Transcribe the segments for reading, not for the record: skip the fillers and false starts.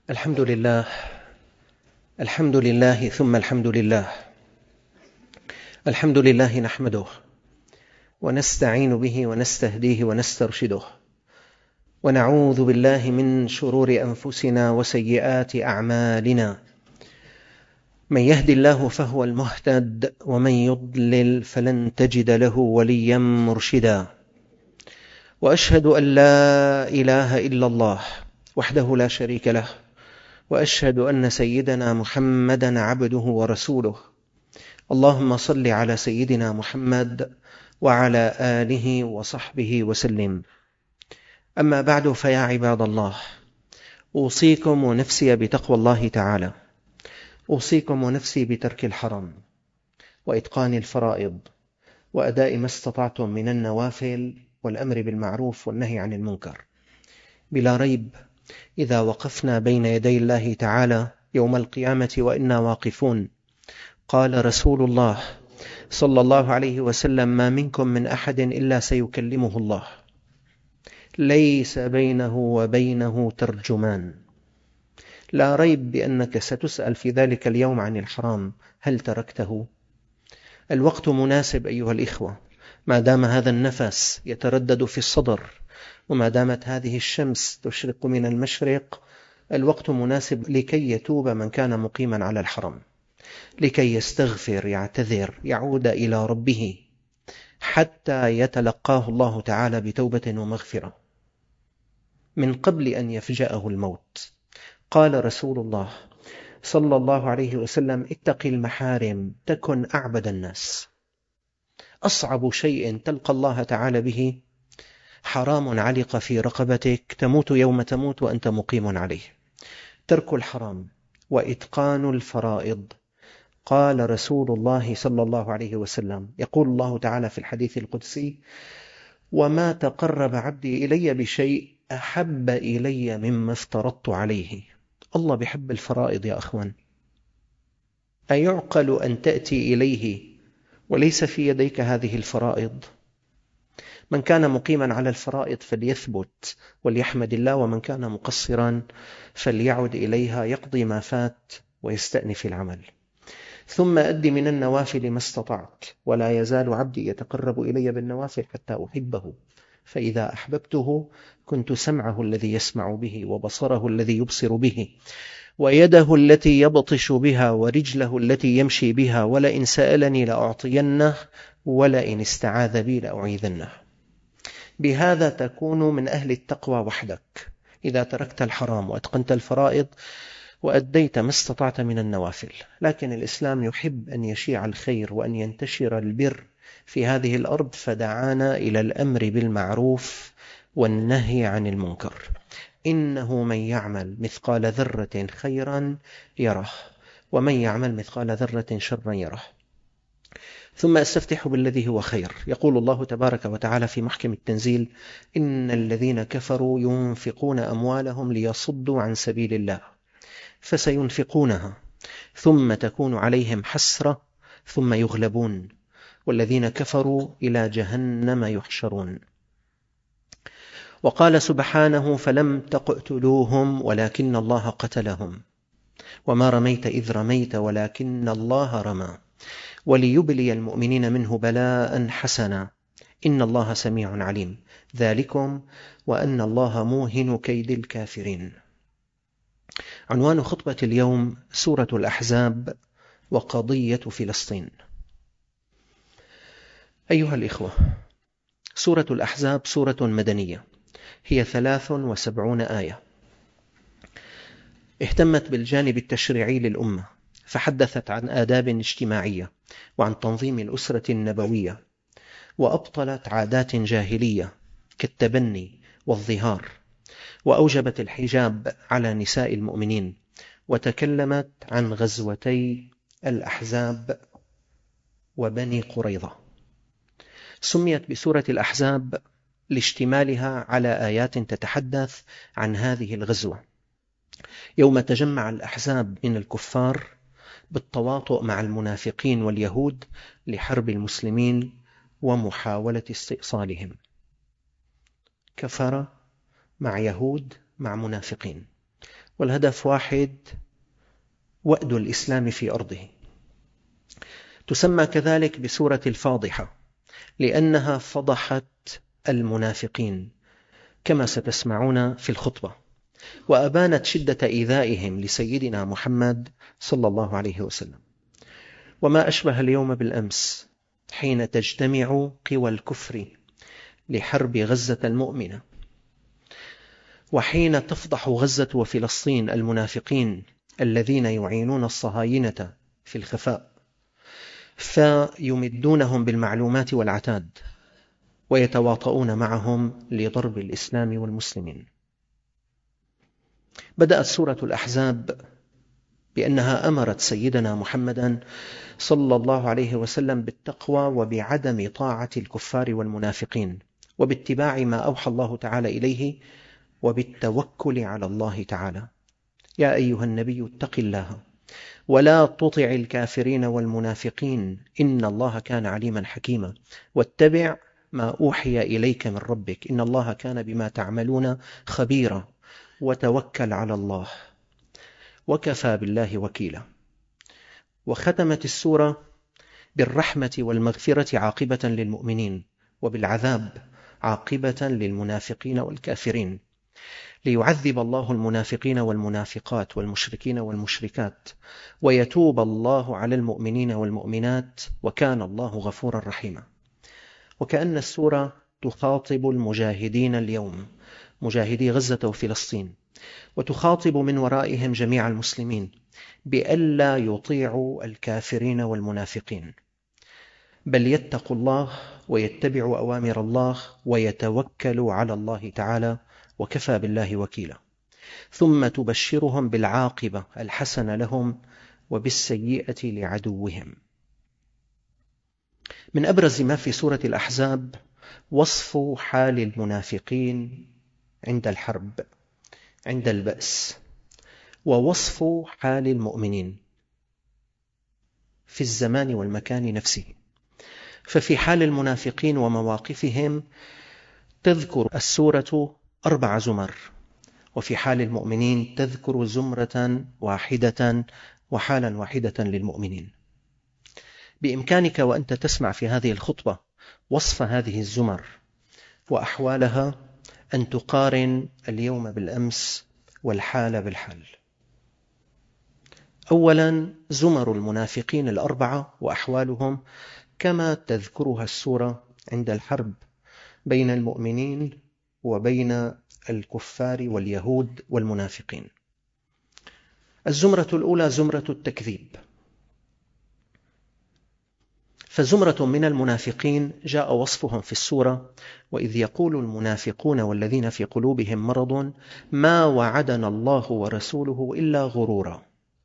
الحمد لله. الحمد لله ثم الحمد لله. الحمد لله نحمده ونستعين به ونستهديه ونسترشده، ونعوذ بالله من شرور أنفسنا وسيئات أعمالنا. من يهد الله فهو المهتد، ومن يضلل فلن تجد له وليا مرشدا. وأشهد أن لا إله إلا الله وحده لا شريك له، وأشهد أن سيدنا محمدًا عبده ورسوله. اللهم صل على سيدنا محمد وعلى آله وصحبه وسلم. أما بعد، فيا عباد الله، أوصيكم ونفسي بتقوى الله تعالى. أوصيكم ونفسي بترك الحرام وإتقان الفرائض وأداء ما استطعتم من النوافل والأمر بالمعروف والنهي عن المنكر. بلا ريب، إذا وقفنا بين يدي الله تعالى يوم القيامة وإنا واقفون، قال رسول الله صلى الله عليه وسلم: ما منكم من أحد إلا سيكلمه الله، ليس بينه وبينه ترجمان. لا ريب بأنك ستسأل في ذلك اليوم عن الحرام، هل تركته؟ الوقت مناسب أيها الإخوة، ما دام هذا النفس يتردد في الصدر، وما دامت هذه الشمس تشرق من المشرق، الوقت مناسب لكي يتوب من كان مقيما على الحرام، لكي يستغفر، يعتذر، يعود إلى ربه حتى يتلقاه الله تعالى بتوبة ومغفرة من قبل أن يفجأه الموت. قال رسول الله صلى الله عليه وسلم: اتق المحارم تكن أعبد الناس. أصعب شيء تلقى الله تعالى به حرام علق في رقبتك، تموت يوم تموت وأنت مقيم عليه. ترك الحرام وإتقان الفرائض. قال رسول الله صلى الله عليه وسلم، يقول الله تعالى في الحديث القدسي: وما تقرب عبدي إلي بشيء أحب إلي مما افترضت عليه. الله بحب الفرائض يا أخوان. أيعقل أن تأتي إليه وليس في يديك هذه الفرائض؟ من كان مقيما على الفرائض فليثبت وليحمد الله، ومن كان مقصرا فليعد إليها، يقضي ما فات ويستأنف العمل. ثم أد من النوافل ما استطعت، ولا يزال عبدي يتقرب إلي بالنوافل حتى أحبه، فإذا أحببته كنت سمعه الذي يسمع به، وبصره الذي يبصر به، ويده التي يبطش بها، ورجله التي يمشي بها، ولئن سألني لأعطينه، ولئن استعاذ بي لأعيذنه. بهذا تكون من أهل التقوى وحدك، إذا تركت الحرام وأتقنت الفرائض وأديت ما استطعت من النوافل. لكن الإسلام يحب أن يشيع الخير وأن ينتشر البر في هذه الأرض، فدعانا إلى الأمر بالمعروف والنهي عن المنكر. إنه من يعمل مثقال ذرة خيرا يره، ومن يعمل مثقال ذرة شرا يره. ثم أستفتح بالذي هو خير. يقول الله تبارك وتعالى في محكم التنزيل: إن الذين كفروا ينفقون أموالهم ليصدوا عن سبيل الله فسينفقونها ثم تكون عليهم حسرة ثم يغلبون، والذين كفروا إلى جهنم يحشرون. وقال سبحانه: فلم تقتلوهم ولكن الله قتلهم، وما رميت إذ رميت ولكن الله رمى، وليبلي المؤمنين منه بلاء حسنا، إن الله سميع عليم، ذلكم وأن الله موهن كيد الكافرين. عنوان خطبة اليوم: سورة الأحزاب وقضية فلسطين. أيها الإخوة، سورة الأحزاب سورة مدنية، هي 73 آية. اهتمت بالجانب التشريعي للأمة، فحدثت عن آداب اجتماعية وعن تنظيم الأسرة النبوية، وأبطلت عادات جاهلية كالتبني والظهار، وأوجبت الحجاب على نساء المؤمنين، وتكلمت عن غزوتي الأحزاب وبني قريظة. سميت بسورة الأحزاب لاشتمالها على آيات تتحدث عن هذه الغزوة، يوم تجمع الأحزاب من الكفار بالتواطؤ مع المنافقين واليهود لحرب المسلمين ومحاولة استئصالهم. كفر مع يهود مع منافقين، والهدف واحد: وأد الإسلام في أرضه. تسمى كذلك بسورة الفاضحة لأنها فضحت المنافقين كما ستسمعون في الخطبة، وأبانت شدة إيذائهم لسيدنا محمد صلى الله عليه وسلم. وما أشبه اليوم بالأمس حين تجتمع قوى الكفر لحرب غزة المؤمنة، وحين تفضح غزة وفلسطين المنافقين الذين يعينون الصهاينة في الخفاء، فيمدونهم بالمعلومات والعتاد ويتواطؤون معهم لضرب الإسلام والمسلمين. بدأت سورة الأحزاب بأنها أمرت سيدنا محمدا صلى الله عليه وسلم بالتقوى وبعدم طاعة الكفار والمنافقين، وباتباع ما أوحى الله تعالى إليه، وبالتوكل على الله تعالى. يا أيها النبي اتق الله ولا تطع الكافرين والمنافقين إن الله كان عليما حكيما، واتبع ما أوحي إليك من ربك إن الله كان بما تعملون خبيرا، وتوكل على الله وكفى بالله وكيلا. وختمت السورة بالرحمة والمغفرة عاقبة للمؤمنين، وبالعذاب عاقبة للمنافقين والكافرين، ليعذب الله المنافقين والمنافقات والمشركين والمشركات، ويتوب الله على المؤمنين والمؤمنات، وكان الله غفورا رحيما. وكأن السورة تخاطب المجاهدين اليوم، مجاهدي غزة وفلسطين، وتخاطب من ورائهم جميع المسلمين بألا يطيعوا الكافرين والمنافقين، بل يتقوا الله ويتبعوا أوامر الله ويتوكلوا على الله تعالى، وكفى بالله وكيلا. ثم تبشرهم بالعاقبة الحسنة لهم وبالسيئة لعدوهم. من أبرز ما في سورة الأحزاب وصف حال المنافقين عند الحرب، عند البأس، ووصف حال المؤمنين في الزمان والمكان نفسه. ففي حال المنافقين ومواقفهم تذكر السورة 4 زمر، وفي حال المؤمنين تذكر زمرة واحدة وحالا واحدة للمؤمنين. بإمكانك وأنت تسمع في هذه الخطبة وصف هذه الزمر وأحوالها أن تقارن اليوم بالأمس والحال بالحال. أولا، زمر المنافقين 4 وأحوالهم كما تذكرها السورة عند الحرب بين المؤمنين وبين الكفار واليهود والمنافقين. الزمرة الأولى زمرة التكذيب. فزمرة من المنافقين جاء وصفهم في السورة: وإذ يقول المنافقون والذين في قلوبهم مرض ما وعدنا الله ورسوله إلا غرورا،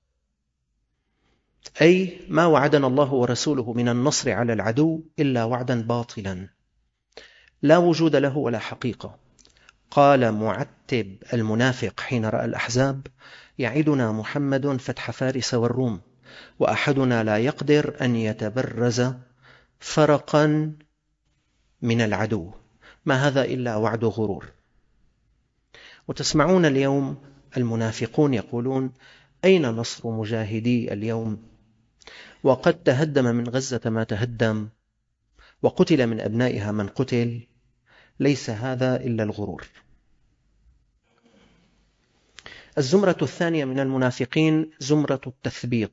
أي ما وعدنا الله ورسوله من النصر على العدو إلا وعدا باطلا لا وجود له ولا حقيقة. قال معتب المنافق حين رأى الأحزاب: يعدنا محمد فتح فارس والروم، وأحدنا لا يقدر أن يتبرز فرقا من العدو، ما هذا إلا وعد غرور. وتسمعون اليوم المنافقون يقولون: أين نصر مجاهدي اليوم؟ وقد تهدم من غزة ما تهدم، وقتل من أبنائها من قتل، ليس هذا إلا الغرور. الزمرة الثانية من المنافقين زمرة التثبيط.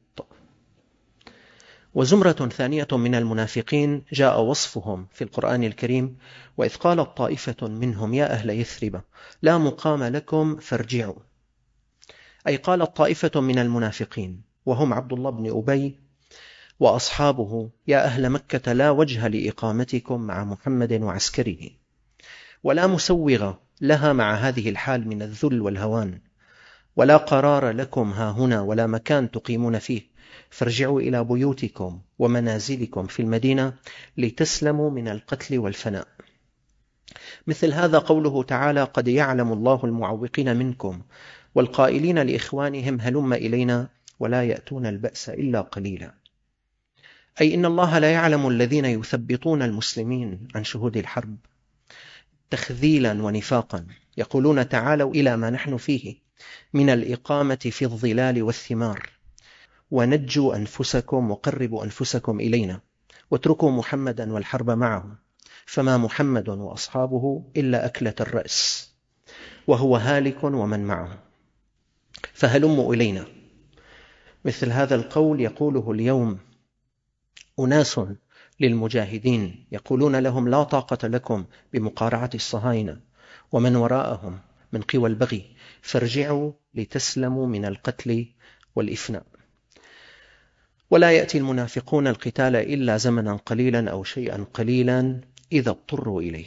وزمرة ثانية من المنافقين جاء وصفهم في القرآن الكريم: وإذ قالت طائفة منهم يا أهل يثرب لا مقام لكم فارجعوا. أي قالت طائفة من المنافقين وهم عبد الله بن أبي وأصحابه: يا أهل مكة لا وجه لإقامتكم مع محمد وعسكره، ولا مسوغ لها مع هذه الحال من الذل والهوان، ولا قرار لكم ها هنا ولا مكان تقيمون فيه، فارجعوا إلى بيوتكم ومنازلكم في المدينة لتسلموا من القتل والفناء. مثل هذا قوله تعالى: قد يعلم الله المعوقين منكم والقائلين لإخوانهم هلم إلينا ولا يأتون البأس إلا قليلا. أي إن الله لا يعلم الذين يثبطون المسلمين عن شهود الحرب تخذيلا ونفاقا، يقولون تعالوا إلى ما نحن فيه من الإقامة في الظلال والثمار، ونجوا أنفسكم وقربوا أنفسكم إلينا، واتركوا محمدا والحرب معه، فما محمد وأصحابه إلا أكلة الرأس، وهو هالك ومن معه، فهلموا إلينا. مثل هذا القول يقوله اليوم أناس للمجاهدين، يقولون لهم لا طاقة لكم بمقارعة الصهاينة ومن وراءهم من قوى البغي، فارجعوا لتسلموا من القتل والإفناء. ولا يأتي المنافقون القتال إلا زمنا قليلا أو شيئا قليلا إذا اضطروا إليه.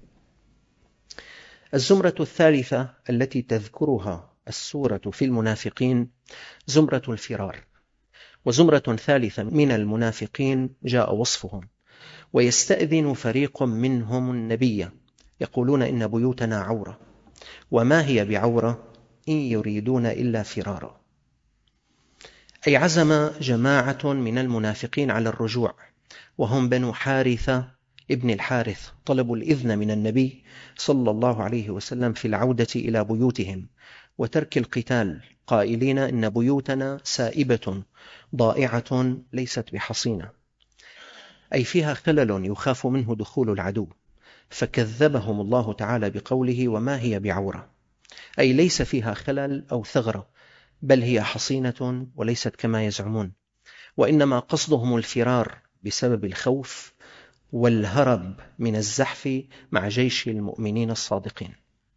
الزمرة الثالثة التي تذكرها السورة في المنافقين زمرة الفرار. وزمرة ثالثة من المنافقين جاء وصفهم: ويستأذن فريق منهم النبي يقولون إن بيوتنا عورة وما هي بعورة إن يريدون إلا فرارا. أي عزم جماعة من المنافقين على الرجوع، وهم بنو حارثة ابن الحارث، طلبوا الإذن من النبي صلى الله عليه وسلم في العودة إلى بيوتهم وترك القتال، قائلين إن بيوتنا سائبة ضائعة ليست بحصينة، أي فيها خلل يخاف منه دخول العدو. فكذبهم الله تعالى بقوله: وما هي بعورة، أي ليس فيها خلل أو ثغرة، بل هي حصينة وليست كما يزعمون، وإنما قصدهم الفرار بسبب الخوف والهرب من الزحف مع جيش المؤمنين الصادقين.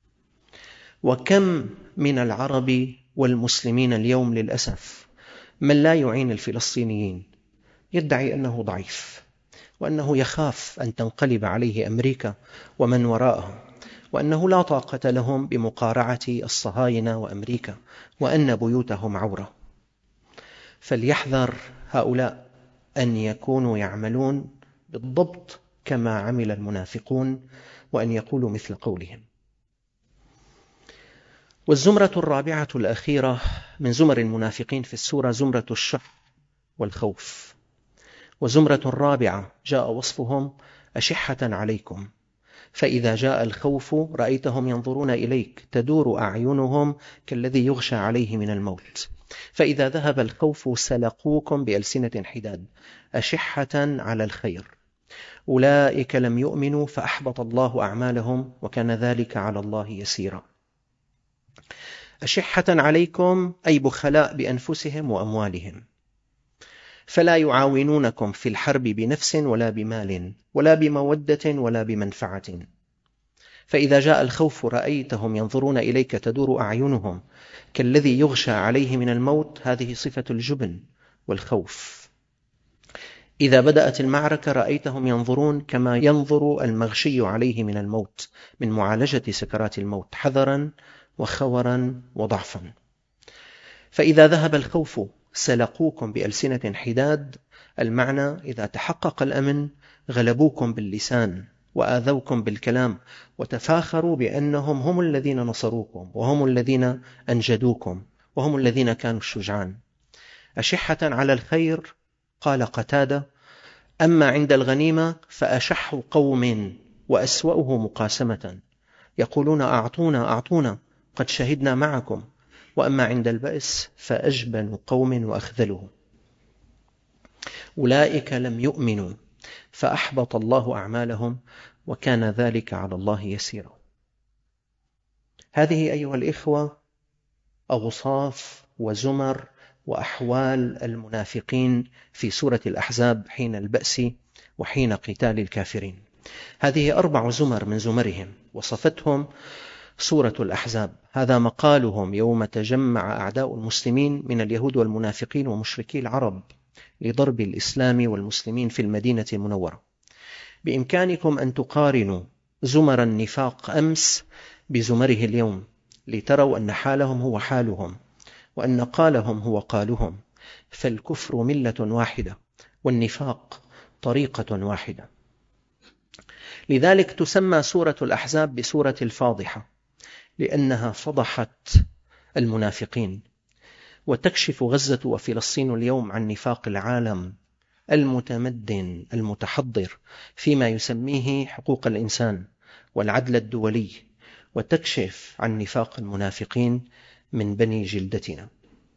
وكم من العرب والمسلمين اليوم للأسف من لا يعين الفلسطينيين، يدعي أنه ضعيف وأنه يخاف أن تنقلب عليه أمريكا ومن وراءهم، وأنه لا طاقة لهم بمقارعة الصهاينة وأمريكا، وأن بيوتهم عورة. فليحذر هؤلاء أن يكونوا يعملون بالضبط كما عمل المنافقون، وأن يقولوا مثل قولهم. والزمرة الرابعة الأخيرة من زمر المنافقين في السورة زمرة الشح والخوف. وزمرة الرابعة جاء وصفهم: أشحة عليكم، فإذا جاء الخوف رأيتهم ينظرون إليك تدور أعينهم كالذي يغشى عليه من الموت، فإذا ذهب الخوف سلقوكم بألسنة حداد، أشحة على الخير، أولئك لم يؤمنوا فأحبط الله أعمالهم وكان ذلك على الله يسيرا. أشحة عليكم أي بخلاء بأنفسهم وأموالهم، فلا يعاونونكم في الحرب بنفس ولا بمال ولا بمودة ولا بمنفعة. فإذا جاء الخوف رأيتهم ينظرون إليك تدور أعينهم كالذي يغشى عليه من الموت، هذه صفة الجبن والخوف. إذا بدأت المعركة رأيتهم ينظرون كما ينظر المغشي عليه من الموت من معالجة سكرات الموت، حذرا وخورا وضعفا. فإذا ذهب الخوف سلقوكم بألسنة حداد، المعنى إذا تحقق الأمن غلبوكم باللسان وآذوكم بالكلام وتفاخروا بأنهم هم الذين نصروكم وهم الذين أنجدوكم وهم الذين كانوا الشجعان. أشحة على الخير، قال قتادة: أما عند الغنيمة فأشح قوم وأسوأه مقاسمة، يقولون أعطونا أعطونا قد شهدنا معكم، وأما عند البأس فأجبن قوم وأخذله. أولئك لم يؤمنوا فأحبط الله أعمالهم وكان ذلك على الله يسيرا. هذه أيها الإخوة أوصاف وزمر وأحوال المنافقين في سورة الأحزاب حين البأس وحين قتال الكافرين. هذه 4 زمر من زمرهم وصفتهم سورة الأحزاب. هذا مقالهم يوم تجمع أعداء المسلمين من اليهود والمنافقين ومشركي العرب لضرب الإسلام والمسلمين في المدينة المنورة. بإمكانكم أن تقارنوا زمر النفاق أمس بزمره اليوم لتروا أن حالهم هو حالهم وأن قالهم هو قالهم، فالكفر ملة واحدة والنفاق طريقة واحدة. لذلك تسمى سورة الأحزاب بسورة الفاضحة، لأنها فضحت المنافقين، وتكشف غزة وفلسطين اليوم عن نفاق العالم المتمدن المتحضر فيما يسميه حقوق الإنسان والعدل الدولي، وتكشف عن نفاق المنافقين من بني جلدتنا.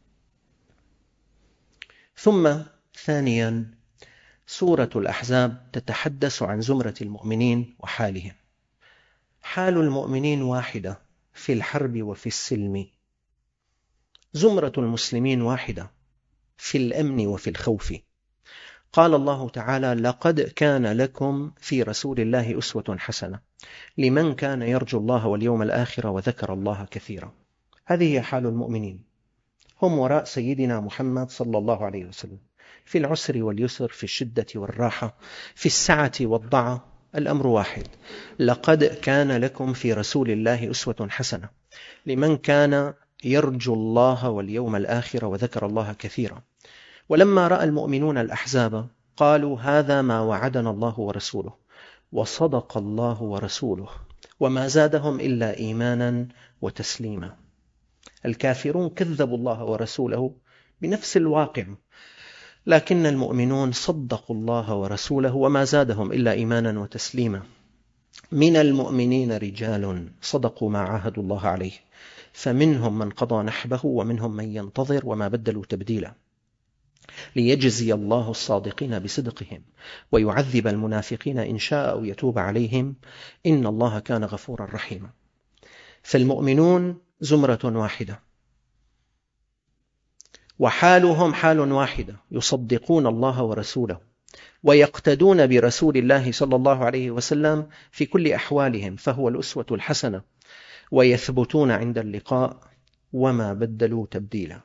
ثم ثانيا، سورة الأحزاب تتحدث عن زمرة المؤمنين وحالهم. حال المؤمنين واحدة في الحرب وفي السلم، زمرة المسلمين واحدة في الأمن وفي الخوف. قال الله تعالى: لقد كان لكم في رسول الله أسوة حسنة لمن كان يرجو الله واليوم الآخر وذكر الله كثيرا. هذه هي حال المؤمنين، هم وراء سيدنا محمد صلى الله عليه وسلم، في العسر واليسر، في الشدة والراحة، في السعة والضعة، الأمر واحد. لقد كان لكم في رسول الله أسوة حسنة لمن كان يرجو الله واليوم الآخر وذكر الله كثيرا. ولما رأى المؤمنون الأحزاب قالوا: هذا ما وعدنا الله ورسوله وصدق الله ورسوله وما زادهم إلا إيمانا وتسليما. الكافرون كذبوا الله ورسوله بنفس الواقع، لكن المؤمنون صدقوا الله ورسوله وما زادهم إلا إيمانا وتسليما. من المؤمنين رجال صدقوا ما عاهدوا الله عليه، فمنهم من قضى نحبه ومنهم من ينتظر وما بدلوا تبديلا، ليجزي الله الصادقين بصدقهم ويعذب المنافقين إن شاء أو يتوب عليهم، إن الله كان غفورا رحيما. فالمؤمنون زمرة واحدة وحالهم حال واحدة، يصدقون الله ورسوله ويقتدون برسول الله صلى الله عليه وسلم في كل أحوالهم، فهو الأسوة الحسنة، ويثبتون عند اللقاء وما بدلوا تبديلا.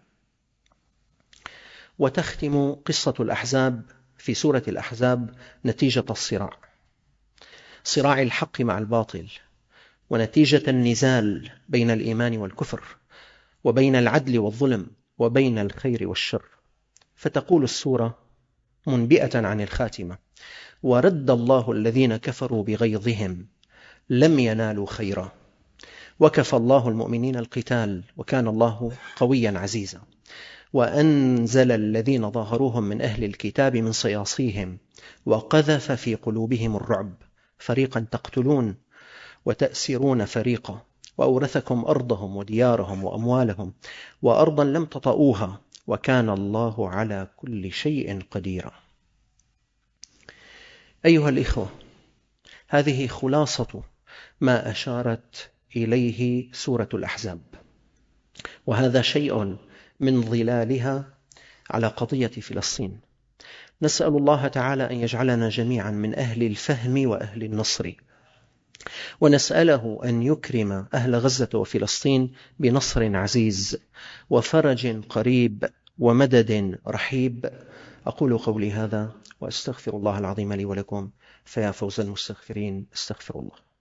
وتختم قصة الأحزاب في سورة الأحزاب نتيجة الصراع، صراع الحق مع الباطل، ونتيجة النزال بين الإيمان والكفر، وبين العدل والظلم، وبين الخير والشر. فتقول السورة منبئة عن الخاتمة: ورد الله الذين كفروا بغيظهم لم ينالوا خيرا وكفى الله المؤمنين القتال وكان الله قويا عزيزا، وأنزل الذين ظاهروهم من أهل الكتاب من صياصيهم وقذف في قلوبهم الرعب، فريقا تقتلون وتأسرون فريقا، وأورثكم أرضهم وديارهم وأموالهم وأرضا لم تطئوها وكان الله على كل شيء قديرا. أيها الإخوة، هذه خلاصة ما أشارت إليه سورة الأحزاب، وهذا شيء من ظلالها على قضية فلسطين. نسأل الله تعالى أن يجعلنا جميعا من أهل الفهم وأهل النصر، ونسأله أن يكرم أهل غزة وفلسطين بنصر عزيز وفرج قريب ومدد رحيب. أقول قولي هذا وأستغفر الله العظيم لي ولكم، فيا فوز المستغفرين، استغفر الله.